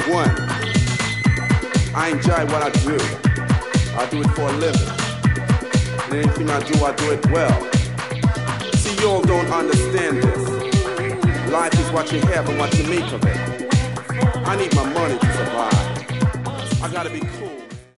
One, I enjoy what I do. I do it for a living. And anything I do it well. See, you all don't understand this. Life is what you have and what you make of it. I need my money to survive. I gotta be clear.